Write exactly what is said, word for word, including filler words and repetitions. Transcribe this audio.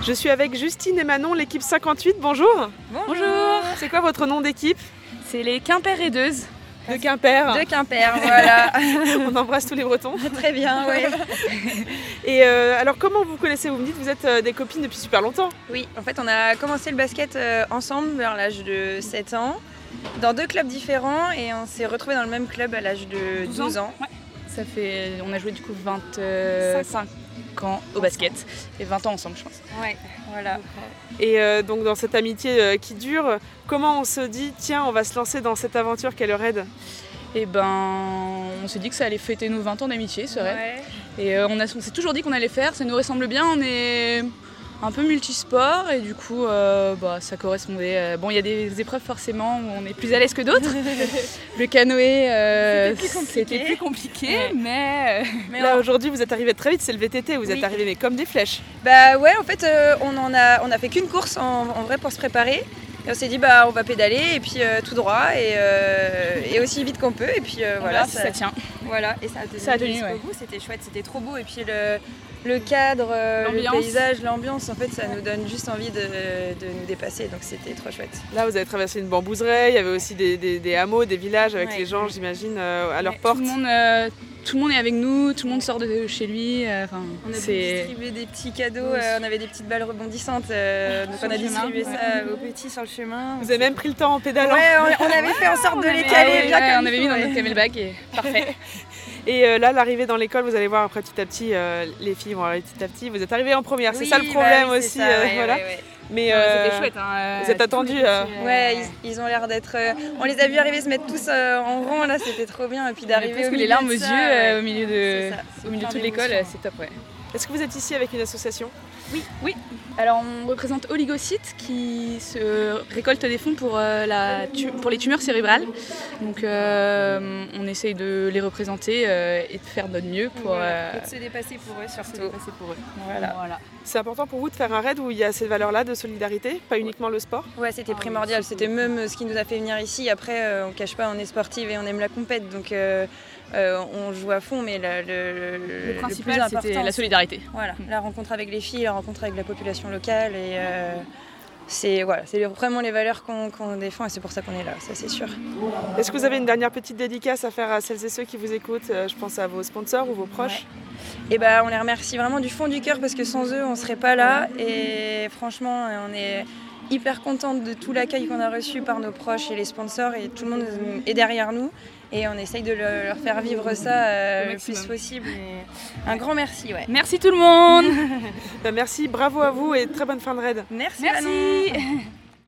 Je suis avec Justine et Manon, l'équipe cinquante-huit. Bonjour. Bonjour. C'est quoi votre nom d'équipe? C'est les Quimper Raideuses. De Quimper. De Quimper, voilà. On embrasse tous les Bretons. Très bien, oui. Et euh, alors comment vous connaissez? Vous me dites que vous êtes euh, des copines depuis super longtemps. Oui, en fait on a commencé le basket euh, ensemble vers l'âge de sept ans, dans deux clubs différents, et on s'est retrouvés dans le même club à l'âge de douze ans. Ouais. Ça fait, on a joué du coup vingt-cinq ans au basket et vingt ans ensemble, je pense. Ouais, voilà. Et euh, donc dans cette amitié euh, qui dure, comment on se dit tiens on va se lancer dans cette aventure qu'est le raid? Et ben on s'est dit que ça allait fêter nos vingt ans d'amitié ce raid. Ouais. Et euh, on, a, on s'est toujours dit qu'on allait faire, ça nous ressemble bien, on est un peu multisport et du coup euh, bah, ça correspondait. Euh, bon il y a des épreuves forcément où on est plus à l'aise que d'autres. Le canoë euh, c'était plus compliqué, c'était plus compliqué ouais. mais... Euh, mais là aujourd'hui vous êtes arrivés très vite, c'est le V T T, vous oui. êtes arrivés mais comme des flèches. Bah ouais en fait euh, on en a, on a fait qu'une course en, en vrai pour se préparer. Et on s'est dit bah on va pédaler et puis euh, tout droit et, euh, et aussi vite qu'on peut et puis euh, voilà ça, ça tient. Voilà et ça a tenu, ça a tenu ouais. Bout, c'était chouette, c'était trop beau et puis le, le cadre, le paysage, l'ambiance en fait ça nous donne juste envie de, de nous dépasser donc c'était trop chouette. Là vous avez traversé une bambouseraie, il y avait aussi des, des, des hameaux, des villages avec ouais. les gens j'imagine euh, à leur ouais, porte. Tout le monde, euh, tout le monde est avec nous, tout le monde sort de chez lui. Euh, on a distribué des petits cadeaux, euh, on avait des petites balles rebondissantes, euh, donc on a distribué chemin, ça ouais. aux petits sur le chemin. Vous avez même pris le temps en pédalant. Ouais, on, on avait fait en sorte de les caler ah, bien ouais, comme on avait mis dans notre camelback et parfait. Et euh, là, l'arrivée dans l'école, vous allez voir après petit à petit, euh, les filles vont arriver petit à petit. Vous êtes arrivés en première, oui, c'est ça le problème bah oui, aussi. Ça, euh, ouais, voilà. Ouais, ouais. Mais euh, c'était chouette. Hein, vous êtes attendus. Euh... Ouais, ils, ils ont l'air d'être. Euh, on les a vus arriver se mettre tous euh, en rang là, c'était trop bien. Et puis d'arriver au milieu les larmes aux de yeux ça, euh, ouais. au milieu de, ça, au milieu de toute l'école, c'est top, ouais. Est-ce que vous êtes ici avec une association? Oui, oui. Alors on représente Oligocytes qui se récolte des fonds pour, euh, la tu- pour les tumeurs cérébrales. Donc euh, on essaye de les représenter euh, et de faire notre mieux pour... Euh, et de se dépasser pour eux surtout. Se dépasser pour eux. Voilà. Voilà. C'est important pour vous de faire un raid où il y a ces valeurs-là de solidarité, pas uniquement le sport? Ouais, c'était primordial. C'était même ce qui nous a fait venir ici. Après, euh, on ne cache pas, on est sportive et on aime la compète. Donc euh, euh, on joue à fond, mais la, le, le, le principal, le c'était la solidarité. Voilà, la rencontre avec les filles, la rencontre avec la population locale. Et euh, c'est voilà, c'est vraiment les valeurs qu'on qu'on défend et c'est pour ça qu'on est là, ça c'est sûr. Est-ce que vous avez une dernière petite dédicace à faire à celles et ceux qui vous écoutent? Je pense à vos sponsors ou vos proches. Ouais. Et bah, on les remercie vraiment du fond du cœur parce que sans eux, on ne serait pas là. Et franchement, on est hyper contente de tout l'accueil qu'on a reçu par nos proches et les sponsors et tout le monde est derrière nous. Et on essaye de leur faire vivre ça euh, le plus possible. Et un grand merci. Ouais. Merci tout le monde. Merci, bravo à vous et très bonne fin de raid. Merci. Merci.